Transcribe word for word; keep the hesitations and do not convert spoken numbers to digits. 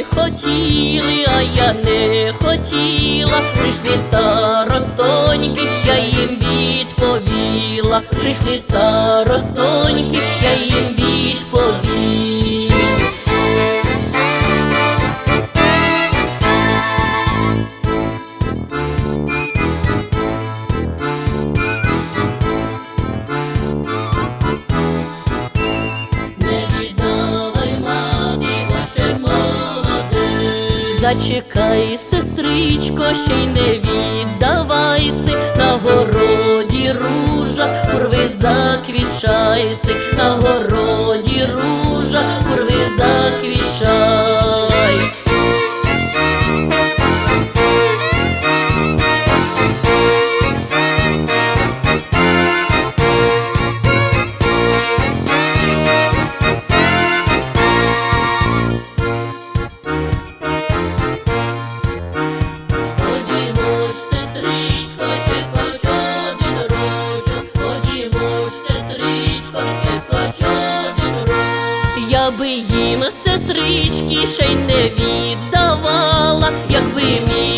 хотіли, а я не хотіла. Прийшли старостоньки, я їм відповіла. Прийшли старостоньки, я їм відповіла. Зачекай, сестричко, ще й не віддавайся, на городі ружа, урви заквічайся, на городі ружа, урви заквічай. Я би їм, сестрички, ще й не віддавала, якби мій